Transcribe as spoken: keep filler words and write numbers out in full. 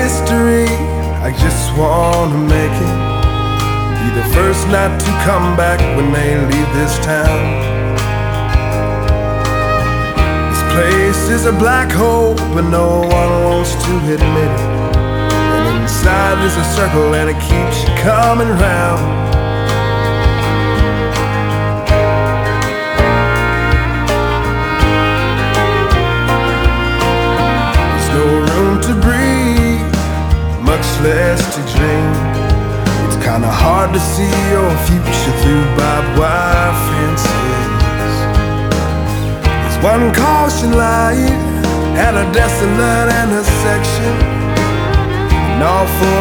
history. I just wanna make it, be the first not to come back when they leave this town. This place is a black hole, but no one wants to admit it. And inside there's a circle and it keeps you coming round. To breathe, much less to dream. It's kinda hard to see your future through barbed wire fences. There's one caution light at a desolate intersection, and all four